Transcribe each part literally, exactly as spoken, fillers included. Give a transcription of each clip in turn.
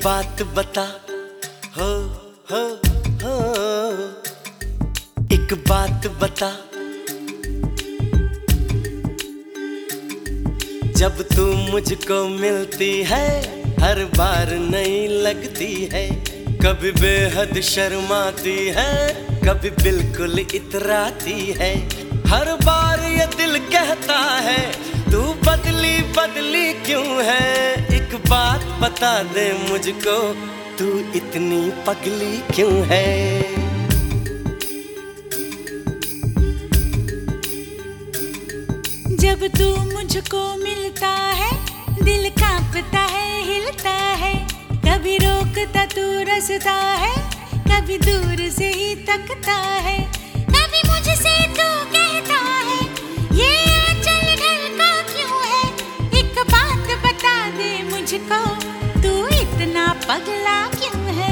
बात बता हो हो हो एक बात बता, जब तू मुझको मिलती है हर बार नई लगती है। कभी बेहद शर्माती है, कभी बिल्कुल इतराती है। हर बार ये दिल कहता है तू बदली बदली क्यों है। एक बात बता दे मुझको तू इतनी पगली क्यों है। जब तू मुझको मिलता है दिल कांपता है हिलता है। कभी रोकता तू रसता है, कभी दूर से ही तकता है। कभी मुझसे तू कहता है ये आंचल ढलका क्यों है। एक बात बता दे मुझको तू इतना पगला क्यों है।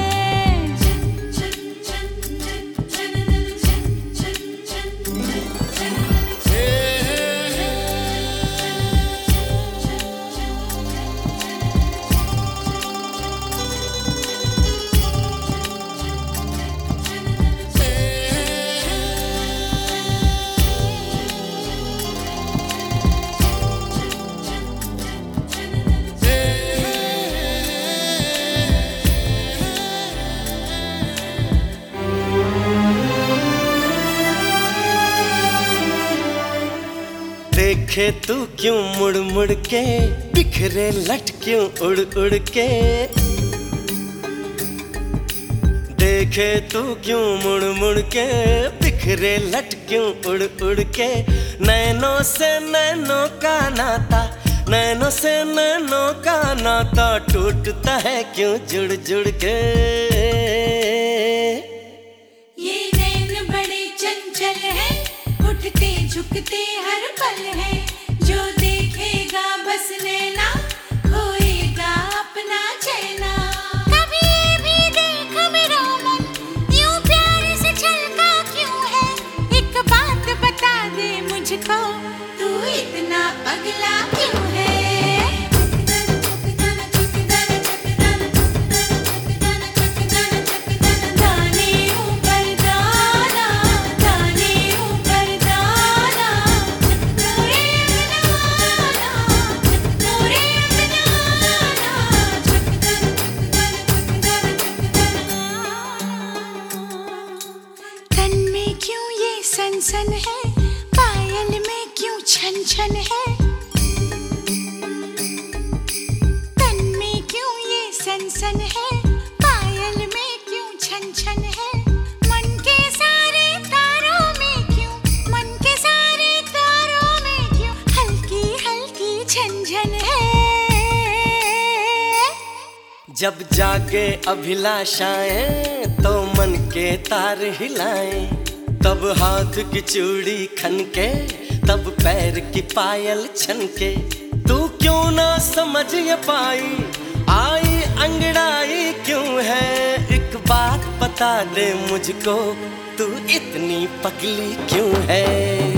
देखे तू क्यों मुड़ मुड़ के, बिखरे लट क्यों उड़ उड़ के। देखे तू क्यों मुड़ मुड़ के, बिखरे लट क्यों उड़ उड़ के। नैनों से नैनों का नाता, नैनों से नैनों का नाता टूटता है क्यों जुड़ जुड़ के। ये नैन बड़े चंचल है, उठते झुकते हर पल है। जो देखेगा बस नैना खोएगा अपना चैना। कभी ये भी देख मेरा मन यूं प्यार से छलका क्यों है। एक बात बता दे मुझको तू इतना पगला क्यों है। सन है पायल में क्यों छन छन है। तन में क्यों ये सन सन है, पायल में क्यों छन छन है। मन के सारे तारों में क्यों, मन के सारे तारों में क्यों हल्की हल्की झंझन है। जब जागे अभिलाषाएं तो मन के तार हिलाएं। तब हाथ की चूड़ी खनके, तब पैर की पायल छनके। तू क्यों ना समझ ये पाई, आई अंगड़ाई क्यों है। एक बात बता दे मुझको तू इतनी पगली क्यों है।